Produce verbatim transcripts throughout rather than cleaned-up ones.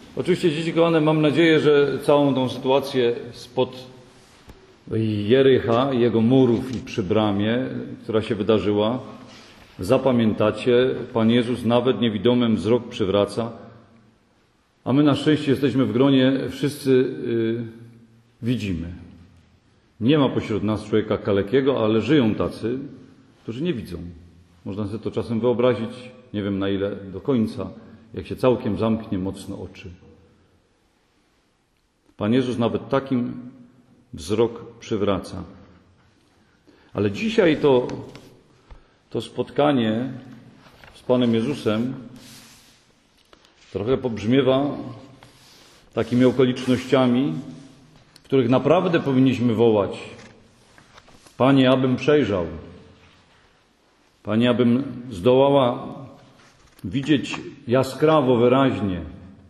Oczywiście, dzieci kochane, mam nadzieję, że całą tą sytuację spod Jericha, jego murów i przy bramie, która się wydarzyła, zapamiętacie. Pan Jezus nawet niewidomym wzrok przywraca, a my na szczęście jesteśmy w gronie, wszyscy yy, widzimy. Nie ma pośród nas człowieka kalekiego, ale żyją tacy, którzy nie widzą. Można sobie to czasem wyobrazić, nie wiem na ile do końca, jak się całkiem zamknie mocno oczy. Pan Jezus nawet takim wzrok przywraca. Ale dzisiaj to, to spotkanie z Panem Jezusem trochę pobrzmiewa takimi okolicznościami, w których naprawdę powinniśmy wołać: Panie, abym przejrzał. Panie, abym zdołała widzieć jaskrawo, wyraźnie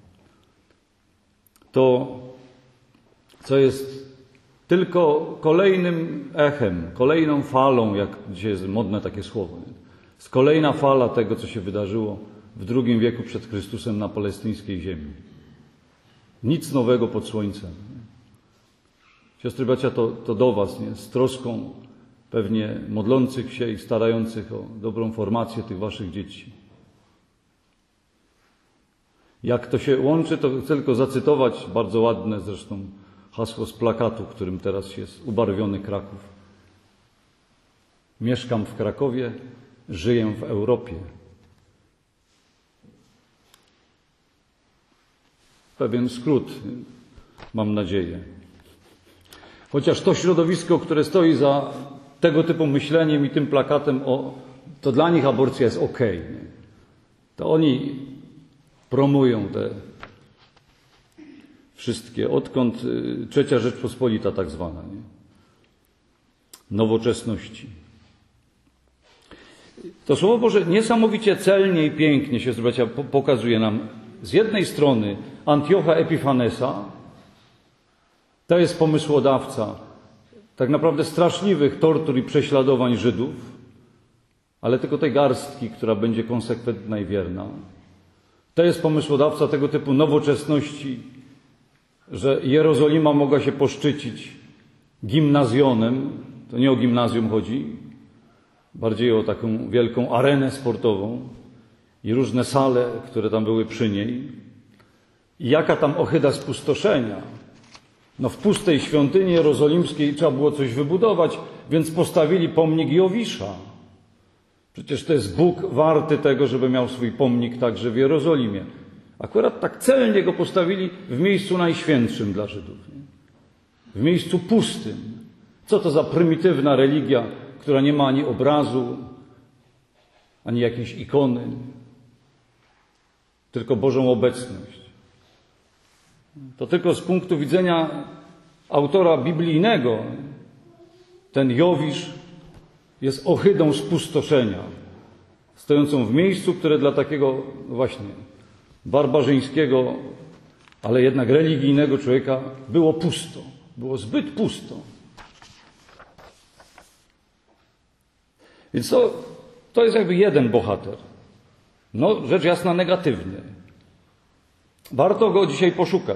to, co jest tylko kolejnym echem, kolejną falą, jak dzisiaj jest modne takie słowo. Jest kolejna fala tego, co się wydarzyło w drugim wieku przed Chrystusem na palestyńskiej ziemi. Nic nowego pod słońcem. Siostry, bracia, to, to do was, nie? Z troską pewnie modlących się i starających o dobrą formację tych waszych dzieci. Jak to się łączy, to chcę tylko zacytować bardzo ładne zresztą hasło z plakatu, którym teraz jest ubarwiony Kraków. Mieszkam w Krakowie, żyję w Europie. Pewien skrót, mam nadzieję. Chociaż to środowisko, które stoi za tego typu myśleniem i tym plakatem, o, to dla nich aborcja jest okej. Nie? To oni promują te wszystkie, odkąd Trzecia Rzeczpospolita tak zwana, nie? Nowoczesności. To Słowo Boże niesamowicie celnie i pięknie się zobaczcie, pokazuje nam z jednej strony Antiocha Epifanesa, to jest pomysłodawca tak naprawdę straszliwych tortur i prześladowań Żydów, ale tylko tej garstki, która będzie konsekwentna i wierna. To jest pomysłodawca tego typu nowoczesności, że Jerozolima mogła się poszczycić gimnazjonem. To nie o gimnazjum chodzi, bardziej o taką wielką arenę sportową i różne sale, które tam były przy niej. I jaka tam ohyda spustoszenia. No w pustej świątyni jerozolimskiej trzeba było coś wybudować, więc postawili pomnik Jowisza. Przecież to jest Bóg warty tego, żeby miał swój pomnik także w Jerozolimie. Akurat tak celnie go postawili w miejscu najświętszym dla Żydów. Nie? W miejscu pustym. Co to za prymitywna religia, która nie ma ani obrazu, ani jakiejś ikony, tylko Bożą obecność. To tylko z punktu widzenia autora biblijnego ten Jowisz jest ohydą spustoszenia, stojącą w miejscu, które dla takiego właśnie barbarzyńskiego, ale jednak religijnego człowieka było pusto. Było zbyt pusto. Więc to, to jest jakby jeden bohater. No, rzecz jasna, negatywny. Warto go dzisiaj poszukać.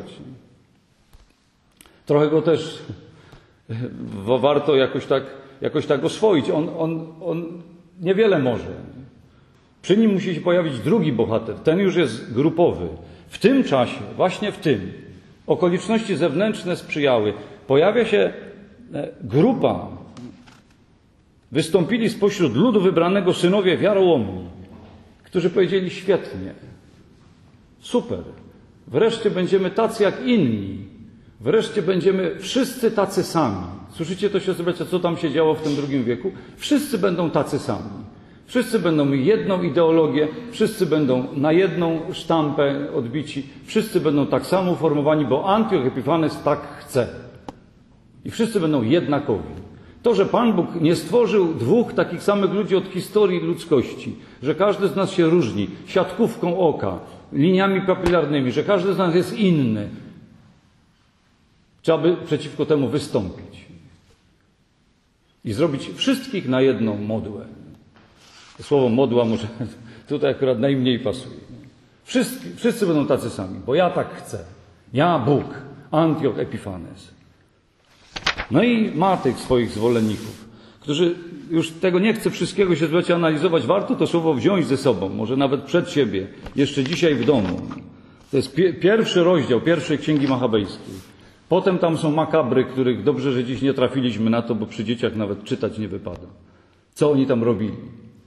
Trochę go też warto jakoś tak, jakoś tak oswoić. On, on, on niewiele może. Przy nim musi się pojawić drugi bohater. Ten już jest grupowy. W tym czasie, właśnie w tym, okoliczności zewnętrzne sprzyjały. Pojawia się grupa. Wystąpili spośród ludu wybranego synowie wiarołomni, którzy powiedzieli: świetnie, super, wreszcie będziemy tacy jak inni, wreszcie będziemy wszyscy tacy sami. Słyszycie to, siostry bracia, co tam się działo w tym drugim wieku? Wszyscy będą tacy sami. Wszyscy będą mieli jedną ideologię, wszyscy będą na jedną sztampę odbici, wszyscy będą tak samo uformowani, bo Antioch Epifanes tak chce. I wszyscy będą jednakowi. To, że Pan Bóg nie stworzył dwóch takich samych ludzi od historii ludzkości, że każdy z nas się różni siatkówką oka, liniami papilarnymi, że każdy z nas jest inny, trzeba by przeciwko temu wystąpić i zrobić wszystkich na jedną modłę. Słowo modła może tutaj akurat najmniej pasuje. Wszyscy, wszyscy będą tacy sami, bo ja tak chcę. Ja, Bóg, Antioch Epifanes. No i ma tych swoich zwolenników, którzy już tego nie chce wszystkiego się zobaczyć, analizować. Warto to słowo wziąć ze sobą, może nawet przed siebie, jeszcze dzisiaj w domu. To jest pie- pierwszy rozdział pierwszej Księgi Machabejskiej. Potem tam są makabry, których dobrze, że dziś nie trafiliśmy na to, bo przy dzieciach nawet czytać nie wypada. Co oni tam robili?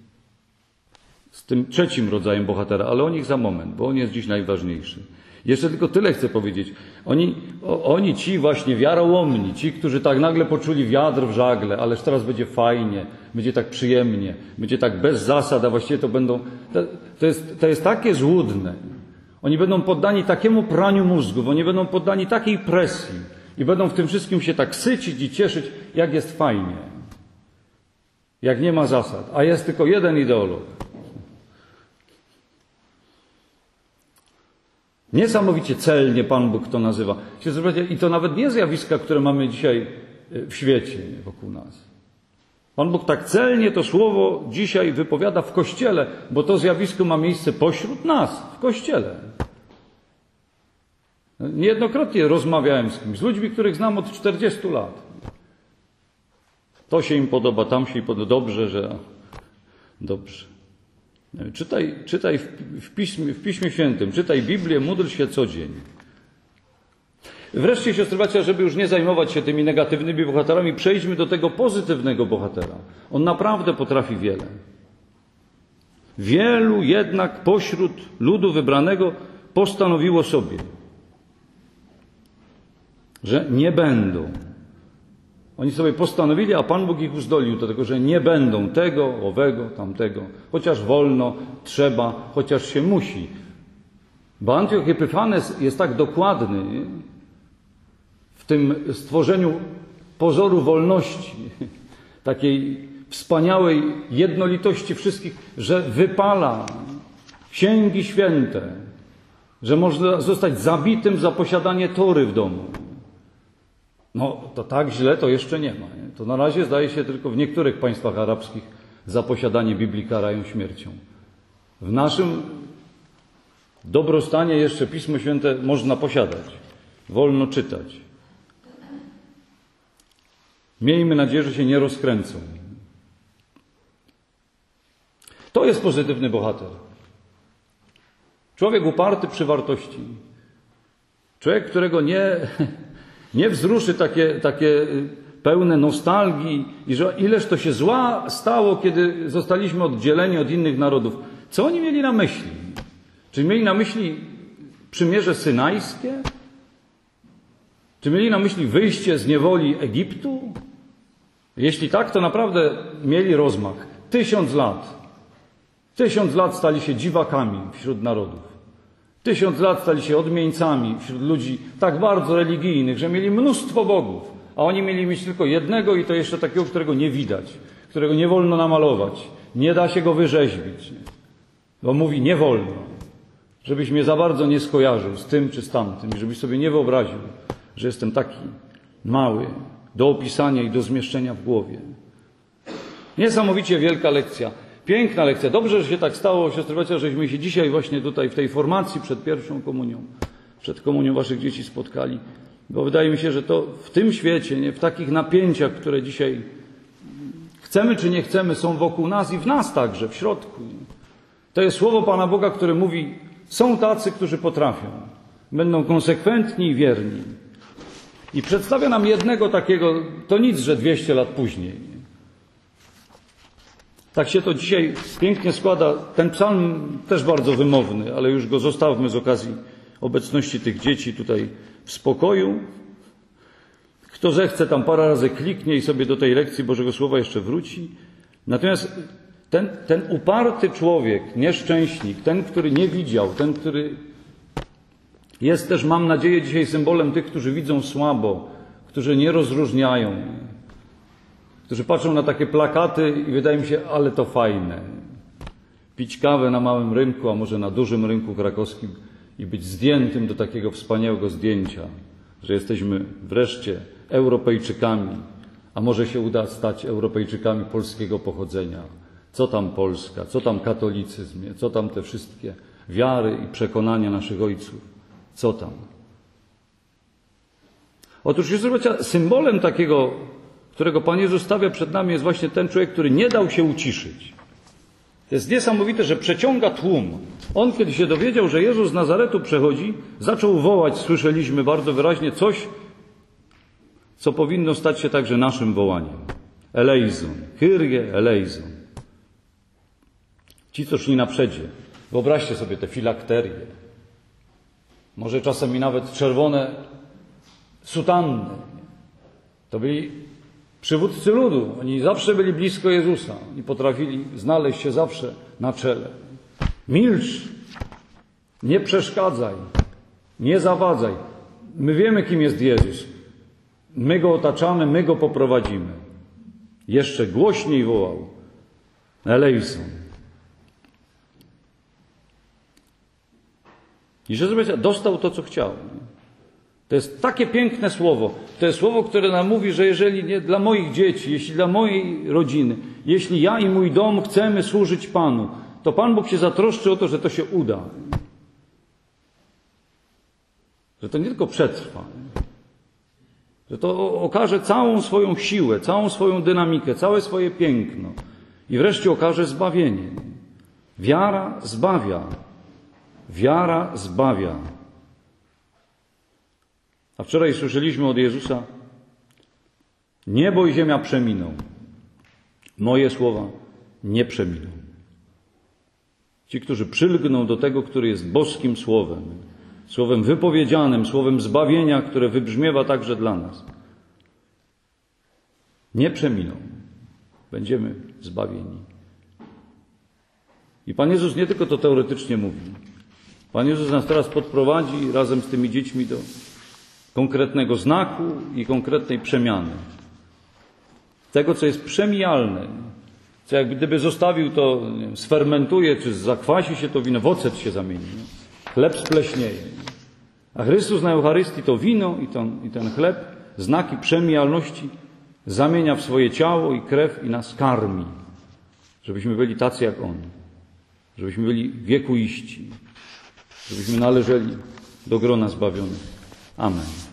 Z tym trzecim rodzajem bohatera, ale o nich za moment, bo on jest dziś najważniejszy. Jeszcze tylko tyle chcę powiedzieć. Oni, o, oni ci właśnie wiarołomni, ci, którzy tak nagle poczuli wiatr w żagle, ależ teraz będzie fajnie, będzie tak przyjemnie, będzie tak bez zasad, a właściwie to będą... To, to, jest, to jest takie złudne. Oni będą poddani takiemu praniu mózgów, oni będą poddani takiej presji i będą w tym wszystkim się tak sycić i cieszyć, jak jest fajnie. Jak nie ma zasad, a jest tylko jeden ideolog. Niesamowicie celnie Pan Bóg to nazywa. I to nawet nie zjawiska, które mamy dzisiaj w świecie wokół nas. Pan Bóg tak celnie to słowo dzisiaj wypowiada w Kościele, bo to zjawisko ma miejsce pośród nas, w Kościele. Niejednokrotnie rozmawiałem z kimś, z ludźmi, których znam od czterdziestu lat. To się im podoba, tam się im podoba. Dobrze, że... Dobrze. Czytaj, czytaj w, w, piśmie, w Piśmie Świętym, czytaj Biblię, módl się co dzień. Wreszcie, siostry bracia, żeby już nie zajmować się tymi negatywnymi bohaterami, przejdźmy do tego pozytywnego bohatera. On naprawdę potrafi wiele. Wielu jednak pośród ludu wybranego postanowiło sobie, że nie będą. Oni sobie postanowili, a Pan Bóg ich uzdolnił do tego, że nie będą tego, owego, tamtego. Chociaż wolno, trzeba, chociaż się musi. Bo Antioch Epifanes jest tak dokładny w tym stworzeniu pozoru wolności, takiej wspaniałej jednolitości wszystkich, że wypala księgi święte, że można zostać zabitym za posiadanie tory w domu. No, to tak źle to jeszcze nie ma. Nie? To na razie zdaje się tylko w niektórych państwach arabskich za posiadanie Biblii karają śmiercią. W naszym dobrostanie jeszcze Pismo Święte można posiadać. Wolno czytać. Miejmy nadzieję, że się nie rozkręcą. To jest pozytywny bohater. Człowiek uparty przy wartości. Człowiek, którego nie... Nie wzruszy takie, takie pełne nostalgii i że ileż to się zła stało, kiedy zostaliśmy oddzieleni od innych narodów. Co oni mieli na myśli? Czy mieli na myśli przymierze synajskie? Czy mieli na myśli wyjście z niewoli Egiptu? Jeśli tak, to naprawdę mieli rozmach. Tysiąc lat. Tysiąc lat stali się dziwakami wśród narodów. Tysiąc lat stali się odmieńcami wśród ludzi tak bardzo religijnych, że mieli mnóstwo bogów, a oni mieli mieć tylko jednego i to jeszcze takiego, którego nie widać, którego nie wolno namalować, nie da się go wyrzeźbić, bo mówi nie wolno, żebyś mnie za bardzo nie skojarzył z tym czy z tamtym, żebyś sobie nie wyobraził, że jestem taki mały do opisania i do zmieszczenia w głowie. Niesamowicie wielka lekcja. Piękna lekcja. Dobrze, że się tak stało, siostry bracia, żeśmy się dzisiaj właśnie tutaj w tej formacji przed pierwszą komunią, przed komunią waszych dzieci spotkali. Bo wydaje mi się, że to w tym świecie, nie, w takich napięciach, które dzisiaj chcemy czy nie chcemy, są wokół nas i w nas także, w środku. To jest słowo Pana Boga, które mówi, są tacy, którzy potrafią. Będą konsekwentni i wierni. I przedstawia nam jednego takiego, to nic, że dwieście lat później. Tak się to dzisiaj pięknie składa. Ten psalm też bardzo wymowny, ale już go zostawmy z okazji obecności tych dzieci tutaj w spokoju. Kto zechce, tam parę razy kliknie i sobie do tej lekcji Bożego Słowa jeszcze wróci. Natomiast ten, ten uparty człowiek, nieszczęśnik, ten, który nie widział, ten, który jest też, mam nadzieję, dzisiaj symbolem tych, którzy widzą słabo, którzy nie rozróżniają, którzy patrzą na takie plakaty i wydaje mi się, ale to fajne. Pić kawę na małym rynku, a może na dużym rynku krakowskim i być zdjętym do takiego wspaniałego zdjęcia, że jesteśmy wreszcie Europejczykami, a może się uda stać Europejczykami polskiego pochodzenia. Co tam Polska, co tam katolicyzm, co tam te wszystkie wiary i przekonania naszych ojców. Co tam? Otóż, zobaczcie, symbolem takiego, którego Pan Jezus stawia przed nami, jest właśnie ten człowiek, który nie dał się uciszyć. To jest niesamowite, że przeciąga tłum. On, kiedy się dowiedział, że Jezus z Nazaretu przechodzi, zaczął wołać, słyszeliśmy bardzo wyraźnie, coś, co powinno stać się także naszym wołaniem. Eleison, Kyrie eleison. Ci, co szli na przedzie. Wyobraźcie sobie te filakterie. Może czasem i nawet czerwone sutanny. To byli przywódcy ludu. Oni zawsze byli blisko Jezusa i potrafili znaleźć się zawsze na czele. Milcz, nie przeszkadzaj, nie zawadzaj. My wiemy, kim jest Jezus. My Go otaczamy, my Go poprowadzimy. Jeszcze głośniej wołał. Eleison. I że zobaczcie, dostał to, co chciał. To jest takie piękne słowo. To jest słowo, które nam mówi, że jeżeli nie dla moich dzieci, jeśli dla mojej rodziny, jeśli ja i mój dom chcemy służyć Panu, to Pan Bóg się zatroszczy o to, że to się uda. Że to nie tylko przetrwa. Że to okaże całą swoją siłę, całą swoją dynamikę, całe swoje piękno. I wreszcie okaże zbawienie. Wiara zbawia. Wiara zbawia. A wczoraj słyszeliśmy od Jezusa: niebo i ziemia przeminą. Moje słowa nie przeminą. Ci, którzy przylgną do tego, który jest boskim słowem, słowem wypowiedzianym, słowem zbawienia, które wybrzmiewa także dla nas, nie przeminą. Będziemy zbawieni. I Pan Jezus nie tylko to teoretycznie mówi. Pan Jezus nas teraz podprowadzi razem z tymi dziećmi do konkretnego znaku i konkretnej przemiany. Tego, co jest przemijalne. Co jak gdyby zostawił to, nie wiem, sfermentuje, czy zakwasi się to wino, w ocet się zamieni. Nie? Chleb spleśnieje. A Chrystus na Eucharystii to wino i ten, i ten chleb, znaki przemijalności, zamienia w swoje ciało i krew i nas karmi. Żebyśmy byli tacy jak On. Żebyśmy byli wiekuiści. Żebyśmy należeli do grona zbawionych. Amen.